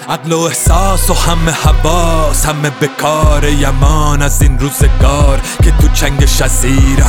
عقل و احساس و همه حواس، همه به کار یمان از این روزگار که تو چنگش اسیرم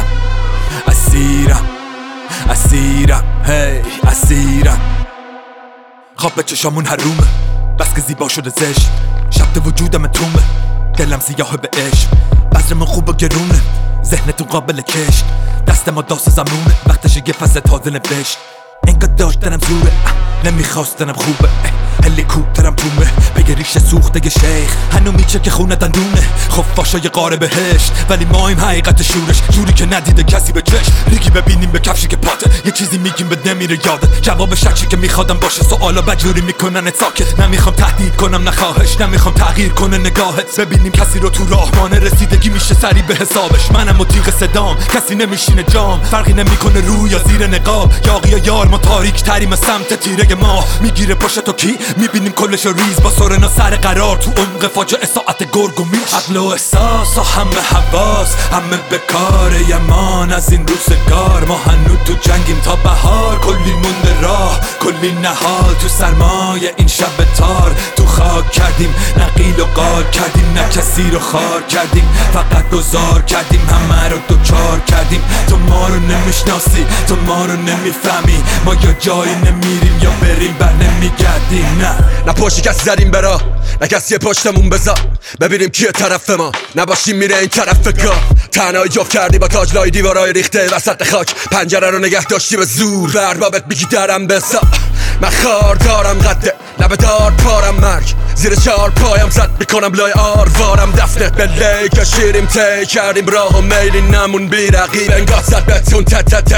هی اسیرم. خواب به چشامون حرومه بس که زیبا شده زشت، شب وجودم تومه دلم سیاه به عشق. بذرمون خوب و گرونه ذهنتون قابل کشت، دست ما داس زمونه وقتش یه فصل تازه نوشت. انقدر داشتنم زوره نمیخواستنم خوبه، هلیکوپترم تومه بگه ریشه سوخته ی شیخ. هنو میچه که خونه دندونه خفاشای قاره بهشت، ولی مایم حقیقت شورش جوری که ندیده کسی به چشم. ریگی ببینیم به کفشی که پاته، یه چیزی میگیم به نمیره یادت. جواب شکی که میخوادم باشه سوالا بجوری میکنن ساکت. نمیخوام تهدید کنم نخواهش، نمیخوام تغییر کنه نگاهت. ببینیم کسی رو تو راه مانه رسیدگی میشه سری به حسابش. منم و تیغ صدام کسی نمیشینه جام، فرقی نمیکنه روی یا زیر نقاب. یاقی یا یار ما تاریک تریم سمت تیره ما. میگیره پشت تو کی میبینیم کلش ریز با سرنا سر قرار تو عمق فاجعه ساعت گرگ و میش. عقل و احساس و همه حواس، همه به کار یمان از این روزگار. ما هنو تو جنگیم تا بهار، کلی مونده راه کلی نهال تو سرمایه این شب تار. تو خاک کردیم نقیل و قال کردیم، نه کسی رو خار کردیم فقط گذار کردیم. همه رو دوچار کردیم، تو ما رو نمیشناسی تو ما رو نمیفهمی. ما یا جایی نمیریم یا بریم بر نمیگردیم. نه پشتی کسی زدیم برا، نه کسی پشتمون بذار ببینیم کیه طرف ما. نباشیم میره این طرف گاه، تنهایی جفت کردی با تاج لای دیوارای ریخته وسط خاک. پنجره رو نگه داشتی به زور، بربابت میگی درم بسا. من خار دارم قده لب دار پارم، مرگ زیر چار پایم زد میکنم لای آروارم. دفنه به لی کشیریم تی کردیم راه و میلی، نمون بی رقیب انگاه زد بتون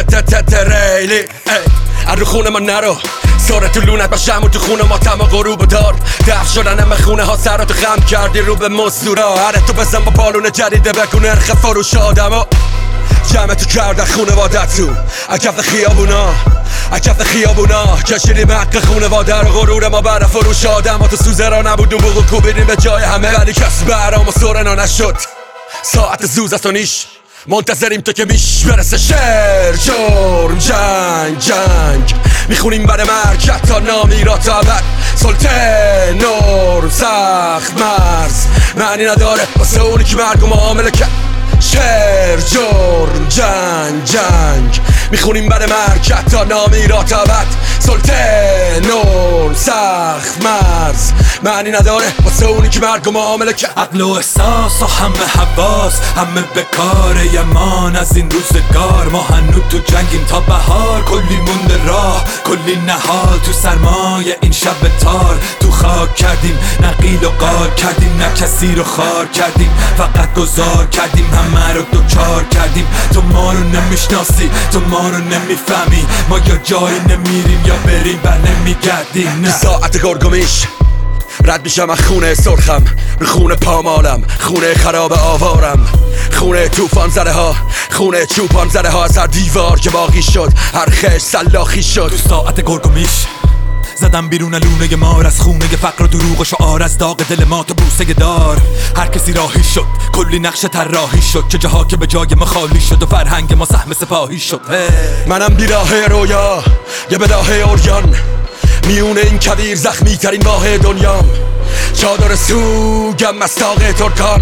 ریلی. ارو خونه ما نرو ساره تو لونت باشم و تو خونه ما تما غروب دار. دفع شدن همه خونه ها سر تو خم کردی رو به مزدورا. هره تو بزن با پالون جدیده بکن نرخ فروش آدم ها. جمع تو کردن خونوادت تو اکف خیابونا کشیدیم حق خونواده رو. غرور ما بر فروش آدم ها تو سوزه را نبود و بگو کوبیدیم به جای همه، ولی کس برام و سورنا نشد. ساعت زوز است و نیش منتظریم تو که میش برسه. شعر جرم جنگ میخونیم بر مرگ تا نامیرا تا ابد. سلطه نور سخت مرز معنی نداره واسه اونی که مرگ و معامله کرد. شعر جرم جنگ میخونیم بر مرگ تا نامیرا تا ابد. سلطه نور سخت مرز معنی نداره واسه اونی که مرگ و معامله کرد. عقل و احساس و همه حواس، همه به کار یمان از این روزگار. ما هنو تو جنگیم تا بهار، کلی مونده راه کلی نهال تو سرمایه این شب تار. تو خاک کردیم نقیل و قال کردیم، نه کسی رو خار کردیم فقط گذار کردیم. همه رو دوچار کردیم، تو ما رو نمیشناسی تو ما رو نمیفهمی. ما یا جایی نمیریم یا بریم بر نمیگردیم. تو ساعت گرگومیش رد میشم از خونه سرخم، رو خونه پامالم، خونه خراب آوارم، خونه توفان زده ها، خونه چوپان زده ها. از هر دیوار که باقی شد هر خش سلاخی شد. تو ساعت گرگومیش زدم بیرون لونه مار از خونه فقر و دروغ و شعار. از داغ دل ما تو بوسه دار هر کسی راهی شد، کلی نقش طراحی شد. چه جاها که به جای ما خالی شد و فرهنگ ما سهم سپاهی شد. منم بیراه رویا یه بداه اوریان، میونه این کویر زخمی ترین ماه دنیام. چادر سوگم از تاق ترکان،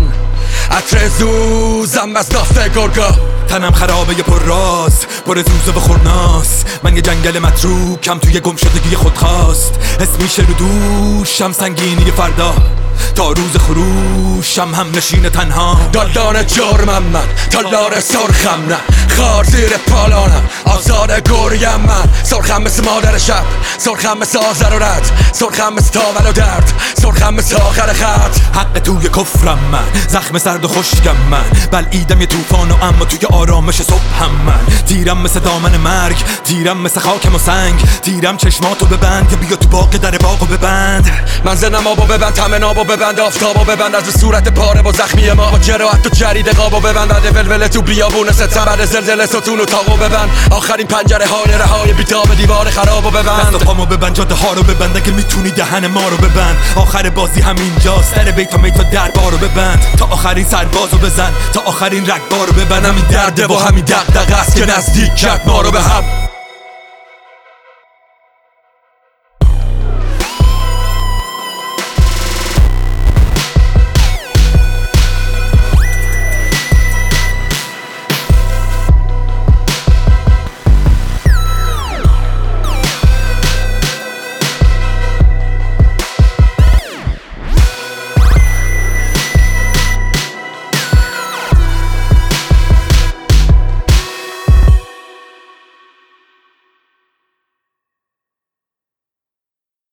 عطر زوزم از نافت گرگا. تنم خرابه پر راز پر زوزه و خورناس. من یه جنگل متروکم توی گم شدگی خود خواست. حس میشه رو دوشم سنگینی فردا، تا روز خروشم هم نشین تنها. دالدان جرمم من تالار سرخم نه، خار زیر پالانم آزاد گریم من. سرخم مثل مادر شب، سرخم مثل آذر و رد، سرخم مثل تاول و درد، سرخم مثل آخر خط. حق توی کفرم من، زخم سرد و خشکم من، بلعیدم یه توفان و اما توی آرامش صبحم من. تیرم مثل دامن مرگ، تیرم مثل خاکم و سنگ، تیرم چشماتو ببند که بیا تو باغ در باغو ببند. من زنم آبو ببند، تمن آبو ببند، آفتابو ببند از صورت پاره با زخمی ما. با جراحت تو جرید قابو ببند، عده ولوله تو بیابون ستبر زلزله ستون و تاقو ببند. آخرین پنجره های رهای بیتاب دیوار خرابو ببند. دست و پامو ببند، جاده ها رو ببند، اگه میتونی دهن ما رو ببند. آخر بازی همینجاست، در بیت و میت و دربارو ببند. تا آخرین سربازو بزن، تا آخرین رگبارو ببند. همین درده و همین دغدغه است که نزدیک کرد ما رو به هم.